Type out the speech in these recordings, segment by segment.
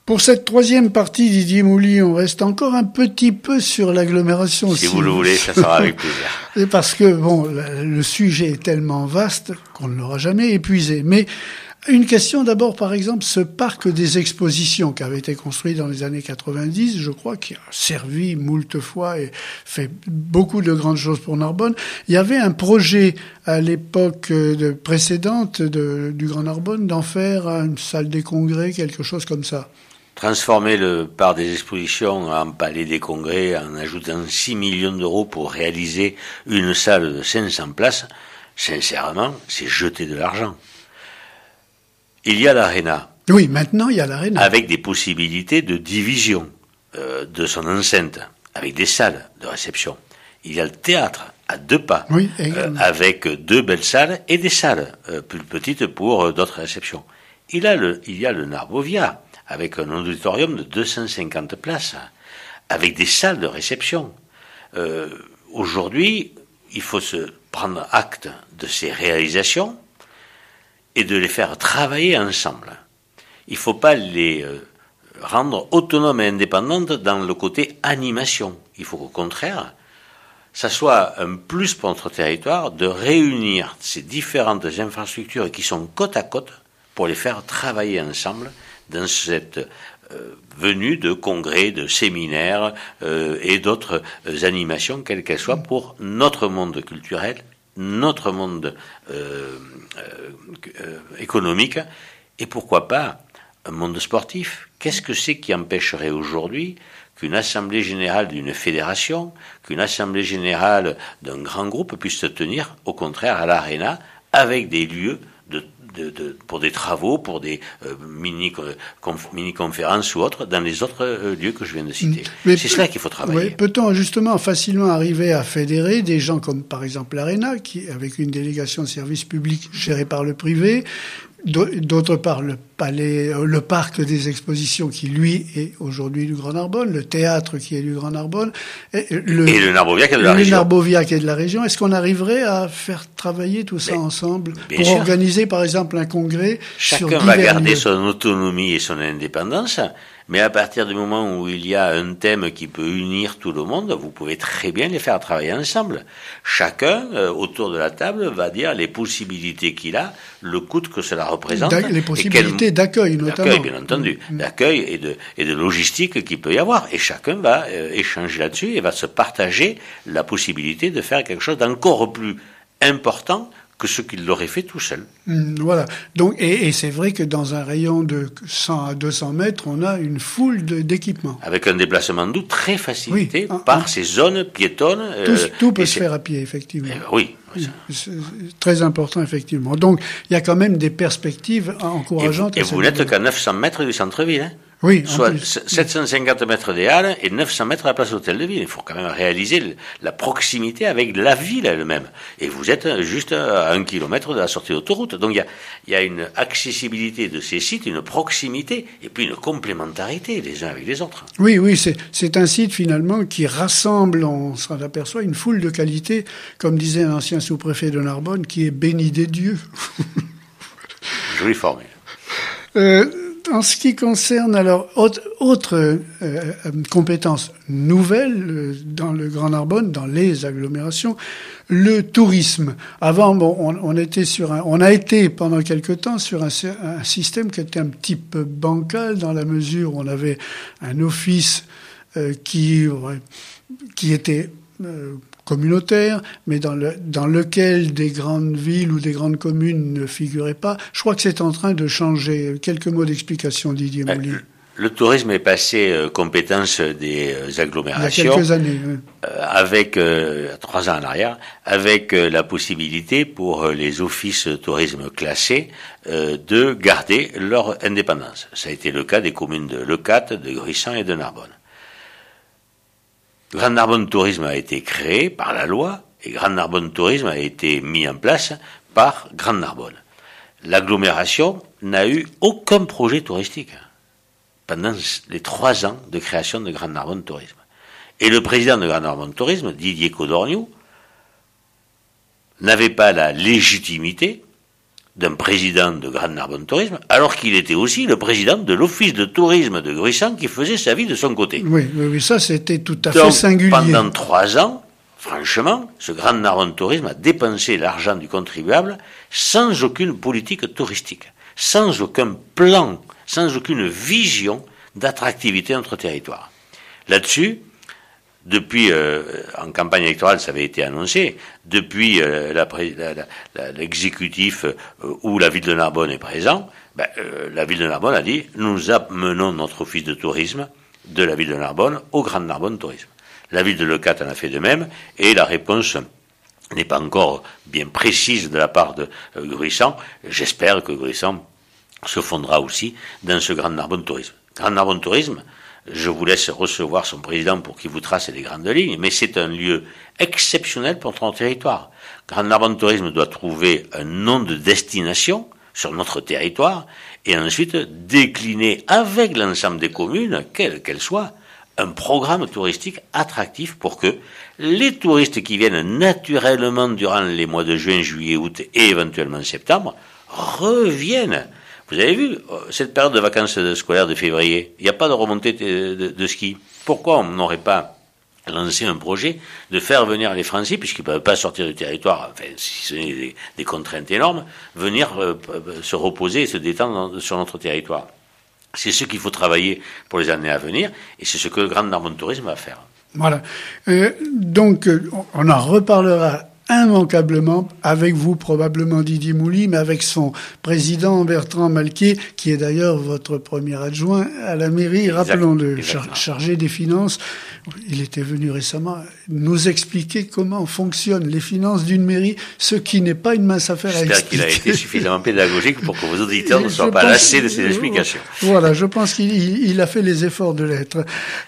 Pour cette troisième partie, Didier Mouly, on reste encore un petit peu sur l'agglomération. Si vous le voulez, ça sera avec plaisir. C'est parce que, bon, le sujet est tellement vaste qu'on ne l'aura jamais épuisé. Mais une question d'abord, par exemple, ce parc des expositions qui avait été construit dans les années 90, je crois, qui a servi moult fois et fait beaucoup de grandes choses pour Narbonne. Il y avait un projet à l'époque précédente du Grand Narbonne d'en faire une salle des congrès, quelque chose comme ça. Transformer le parc des expositions en palais des congrès en ajoutant 6 millions d'euros pour réaliser une salle de 500 places, sincèrement, c'est jeter de l'argent. Il y a l'Arena. Oui, maintenant il y a l'Arena. Avec des possibilités de division de son enceinte, avec des salles de réception. Il y a le théâtre à 2 pas, oui, avec 2 belles salles et des salles plus petites pour d'autres réceptions. Il y a le Narbovia, avec un auditorium de 250 places, avec des salles de réception. Aujourd'hui, il faut se prendre acte de ces réalisations et de les faire travailler ensemble. Il ne faut pas les rendre autonomes et indépendantes dans le côté animation. Il faut qu'au contraire, ça soit un plus pour notre territoire de réunir ces différentes infrastructures qui sont côte à côte pour les faire travailler ensemble dans cette venue de congrès, de séminaires et d'autres animations, quelles qu'elles soient, pour notre monde culturel, notre monde économique, et pourquoi pas un monde sportif. Qu'est-ce que c'est qui empêcherait aujourd'hui qu'une assemblée générale d'une fédération, qu'une assemblée générale d'un grand groupe puisse se tenir, au contraire, à l'Arena, avec des lieux pour des travaux, pour des mini-conférences ou autres, dans les autres lieux que je viens de citer. Mais c'est cela qu'il faut travailler. Oui, peut-on justement facilement arriver à fédérer des gens comme par exemple l'Arena, qui avec une délégation de services publics gérée par le privé, d'autre part le parc des expositions qui lui est aujourd'hui du Grand Narbonne, le théâtre qui est du Grand Narbonne, et le Narbovia qui est de la région. Le Narbovia qui est de la région. Est-ce qu'on arriverait à faire travailler tout ça ensemble pour sûr. Organiser par exemple un congrès sur divers lieux? Chacun va garder son autonomie et son indépendance. Mais à partir du moment où il y a un thème qui peut unir tout le monde, vous pouvez très bien les faire travailler ensemble. Chacun, autour de la table, va dire les possibilités qu'il a, le coût que cela représente. Les possibilités d'accueil, notamment. D'accueil, bien entendu. D'accueil et de logistique qu'il peut y avoir. Et chacun va échanger là-dessus et va se partager la possibilité de faire quelque chose d'encore plus important que ce qu'il l'aurait fait tout seul. Voilà. Donc, et c'est vrai que dans un rayon de 100 à 200 mètres, on a une foule d'équipements. Avec un déplacement doux très facilité par ces zones piétonnes. Tout peut se faire à pied, effectivement. Oui. C'est très important, effectivement. Donc, il y a quand même des perspectives encourageantes. Et vous n'êtes qu'à 900 mètres du centre-ville, hein. Oui. Soit 750 mètres des Halles et 900 mètres à la place Hôtel de Ville. Il faut quand même réaliser la proximité avec la ville elle-même. Et vous êtes juste à 1 kilomètre de la sortie d'autoroute. Donc il y a une accessibilité de ces sites, une proximité et puis une complémentarité les uns avec les autres. Oui, c'est un site finalement qui rassemble, on s'en aperçoit, une foule de qualités, comme disait un ancien sous-préfet de Narbonne, qui est béni des dieux. Jolie formule. En ce qui concerne alors autre compétence nouvelle dans le Grand Narbonne, dans les agglomérations, le tourisme. Avant, on a été pendant quelque temps sur un système qui était un petit peu bancal dans la mesure où on avait un office qui était communautaire, mais dans lequel des grandes villes ou des grandes communes ne figuraient pas. Je crois que c'est en train de changer. Quelques mots d'explication, Didier Mouly. Le tourisme est passé compétence des agglomérations. Il y a quelques années. Oui. Avec 3 ans en arrière, avec la possibilité pour les offices tourisme classés de garder leur indépendance. Ça a été le cas des communes de Leucate, de Gruissant et de Narbonne. Grand Narbonne Tourisme a été créé par la loi et Grand Narbonne Tourisme a été mis en place par Grand Narbonne. L'agglomération n'a eu aucun projet touristique pendant les 3 ans de création de Grand Narbonne Tourisme. Et le président de Grand Narbonne Tourisme, Didier Codorniou, n'avait pas la légitimité d'un président de Grand Narbonne Tourisme, alors qu'il était aussi le président de l'office de tourisme de Gruissan qui faisait sa vie de son côté. Oui, ça c'était tout à fait singulier. Pendant 3 ans, franchement, ce Grand Narbonne Tourisme a dépensé l'argent du contribuable sans aucune politique touristique, sans aucun plan, sans aucune vision d'attractivité de notre territoire. Là-dessus, depuis, en campagne électorale, ça avait été annoncé, depuis l'exécutif où la ville de Narbonne est présent, la ville de Narbonne a dit, nous amenons notre office de tourisme de la ville de Narbonne au Grand Narbonne Tourisme. La ville de Leucate en a fait de même, et la réponse n'est pas encore bien précise de la part de Gruissan. J'espère que Gruissan se fondera aussi dans ce Grand Narbonne Tourisme. Grand Narbonne Tourisme, je vous laisse recevoir son président pour qu'il vous trace les grandes lignes, mais c'est un lieu exceptionnel pour notre territoire. Grand Narbonne Tourisme doit trouver un nom de destination sur notre territoire et ensuite décliner avec l'ensemble des communes, quelles qu'elles soient, un programme touristique attractif pour que les touristes qui viennent naturellement durant les mois de juin, juillet, août et éventuellement septembre reviennent. Vous avez vu, cette période de vacances scolaires de février, il n'y a pas de remontée de ski. Pourquoi on n'aurait pas lancé un projet de faire venir les Français, puisqu'ils ne peuvent pas sortir du territoire, enfin, si ce n'est des contraintes énormes, venir se reposer et se détendre sur notre territoire. C'est ce qu'il faut travailler pour les années à venir, et c'est ce que le Grand Narbonne Tourisme va faire. Voilà. Donc, on en reparlera immanquablement avec vous, probablement Didier Mouly, mais avec son président Bertrand Malquier, qui est d'ailleurs votre premier adjoint à la mairie, rappelons-le, chargé des finances. Il était venu récemment nous expliquer comment fonctionnent les finances d'une mairie, ce qui n'est pas une mince affaire à expliquer. J'espère qu'il a été suffisamment pédagogique pour que vos auditeurs ne soient pas lassés de ces explications. Voilà, je pense qu'il a fait les efforts de l'être.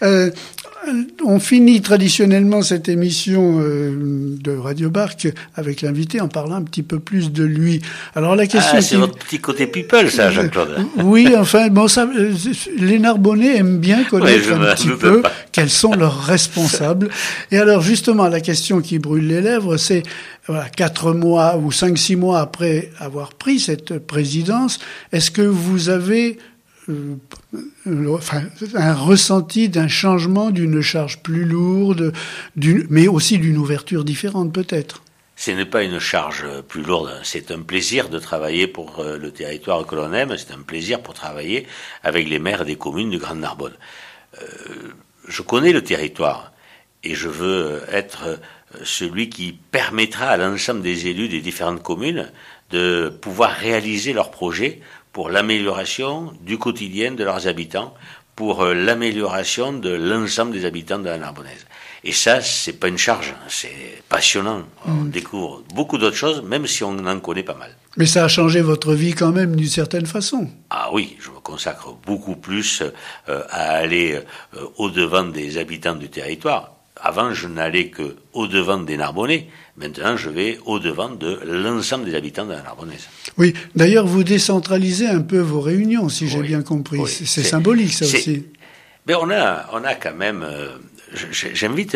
On finit traditionnellement cette émission de Radio Barque avec l'invité en parlant un petit peu plus de lui. Alors la question, c'est votre petit côté people, ça, Jean-Claude. Oui, enfin, bon, ça, les Narbonnais aiment bien connaître un petit peu quels sont leurs responsables. Et alors justement, la question qui brûle les lèvres, c'est 4 mois ou 5-6 mois après avoir pris cette présidence, est-ce que vous avez un ressenti d'un changement, d'une charge plus lourde, mais aussi d'une ouverture différente peut-être? Ce n'est pas une charge plus lourde, c'est un plaisir de travailler pour le territoire que l'on aime, c'est un plaisir pour travailler avec les maires des communes du Grand Narbonne. Je connais le territoire et je veux être celui qui permettra à l'ensemble des élus des différentes communes de pouvoir réaliser leurs projets pour l'amélioration du quotidien de leurs habitants, pour l'amélioration de l'ensemble des habitants de la Narbonnaise. Et ça, c'est pas une charge, c'est passionnant. On découvre beaucoup d'autres choses, même si on en connaît pas mal. Mais ça a changé votre vie quand même d'une certaine façon. Ah oui, je me consacre beaucoup plus à aller au-devant des habitants du territoire. Avant, je n'allais que au-devant des Narbonnais. Maintenant, je vais au-devant de l'ensemble des habitants de la Narbonnaise. Oui, d'ailleurs, vous décentralisez un peu vos réunions, si j'ai bien compris. Oui, c'est symbolique, ça aussi. Mais on a quand même... j'invite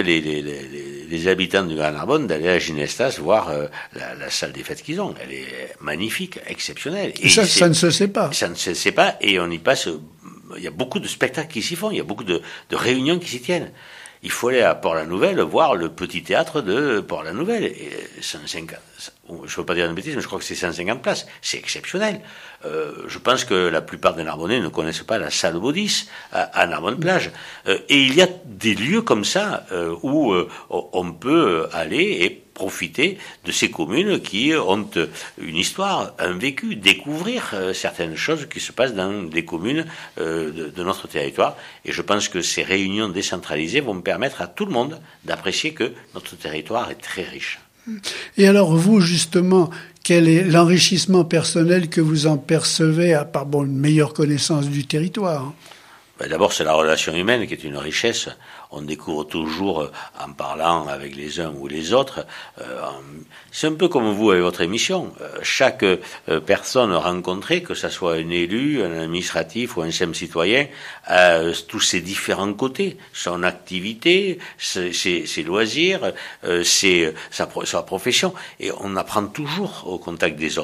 les habitants du Grand Narbonne d'aller à Ginestas voir la salle des fêtes qu'ils ont. Elle est magnifique, exceptionnelle. Et ça ne se sait pas. Ça ne se sait pas, et on y passe... Il y a beaucoup de spectacles qui s'y font, il y a beaucoup de réunions qui s'y tiennent. Il faut aller à Port-la-Nouvelle voir le petit théâtre de Port-la-Nouvelle. Et 150, je ne veux pas dire une bêtise, mais je crois que c'est 150 places. C'est exceptionnel. Je pense que la plupart des Narbonnais ne connaissent pas la salle Baudis à Narbonne-Plage. Et il y a des lieux comme ça où on peut aller et profiter de ces communes qui ont une histoire, un vécu, découvrir certaines choses qui se passent dans des communes de notre territoire. Et je pense que ces réunions décentralisées vont permettre à tout le monde d'apprécier que notre territoire est très riche. Et alors vous, justement, quel est l'enrichissement personnel que vous en percevez, à part une meilleure connaissance du territoire? D'abord, c'est la relation humaine qui est une richesse. On découvre toujours en parlant avec les uns ou les autres. C'est un peu comme vous avec votre émission. Chaque personne rencontrée, que ce soit un élu, un administratif ou un simple citoyen, a tous ses différents côtés. Son activité, ses loisirs, sa profession. Et on apprend toujours au contact des autres.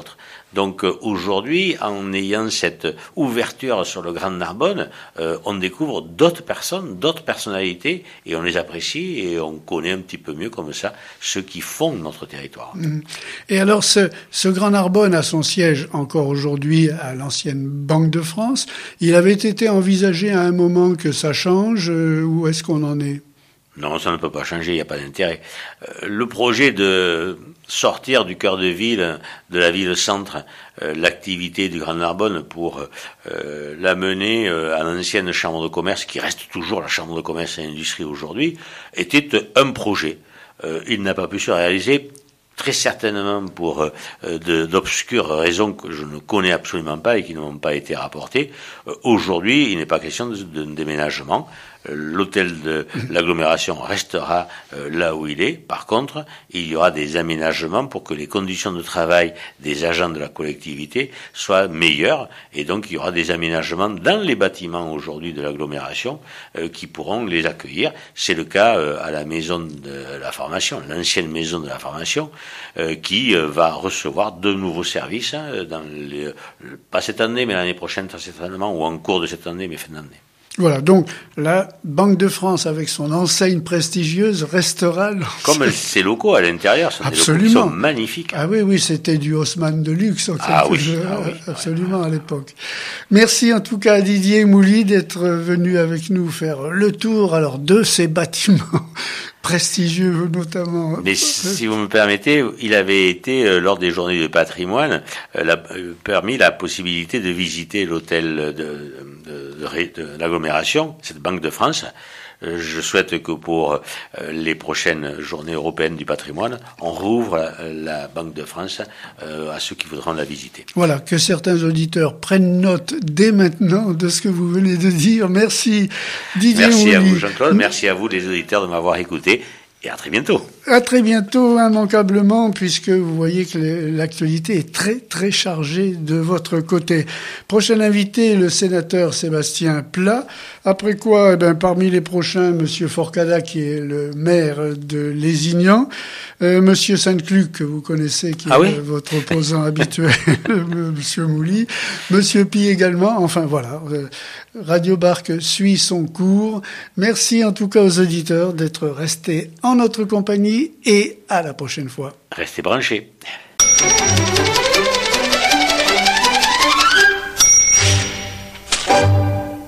Donc aujourd'hui, en ayant cette ouverture sur le Grand Narbonne, on découvre d'autres personnes, d'autres personnalités, et on les apprécie et on connaît un petit peu mieux comme ça ceux qui font notre territoire. Et alors ce Grand Narbonne a son siège encore aujourd'hui à l'ancienne Banque de France. Il avait été envisagé à un moment que ça change, où est-ce qu'on en est ? Non, ça ne peut pas changer, il n'y a pas d'intérêt. Le projet de sortir du cœur de ville, de la ville-centre, l'activité du Grand Narbonne pour l'amener à l'ancienne chambre de commerce, qui reste toujours la chambre de commerce et industrie aujourd'hui, était un projet. Il n'a pas pu se réaliser, très certainement pour d'obscures raisons que je ne connais absolument pas et qui ne m'ont pas été rapportées. Aujourd'hui, il n'est pas question de déménagement. L'hôtel de l'agglomération restera là où il est. Par contre, il y aura des aménagements pour que les conditions de travail des agents de la collectivité soient meilleures. Et donc, il y aura des aménagements dans les bâtiments aujourd'hui de l'agglomération qui pourront les accueillir. C'est le cas à la maison de la formation, l'ancienne maison de la formation, qui va recevoir de nouveaux services dans pas cette année, mais l'année prochaine, très certainement, ou en cours de cette année, mais fin d'année. Voilà, donc la Banque de France, avec son enseigne prestigieuse, restera... Comme ses locaux à l'intérieur, sont des locaux qui sont magnifiques. Ah oui, c'était du Haussmann de luxe, absolument, à l'époque. Merci en tout cas à Didier Mouly d'être venu avec nous faire le tour alors de ces bâtiments prestigieux notamment. Mais si vous me permettez, il avait été, lors des journées de patrimoine, permis la possibilité de visiter l'hôtel de l'agglomération, cette Banque de France. Je souhaite que pour les prochaines journées européennes du patrimoine, on rouvre la Banque de France à ceux qui voudront la visiter. Voilà, que certains auditeurs prennent note dès maintenant de ce que vous venez de dire. Merci Didier Mouly. Merci à vous Jean-Claude, merci à vous les auditeurs de m'avoir écouté. Et à très bientôt. À très bientôt, immanquablement, puisque vous voyez que l'actualité est très, très chargée de votre côté. Prochain invité, le sénateur Sébastien Pla. Après quoi, parmi les prochains, Monsieur Forcada, qui est le maire de Lézignan. Monsieur Sainte-Cluc, que vous connaissez, qui est votre opposant habituel, Monsieur Mouly. Monsieur Pi également. Enfin, voilà. Radio Barque suit son cours. Merci en tout cas aux auditeurs d'être restés en notre compagnie et à la prochaine fois. Restez branchés.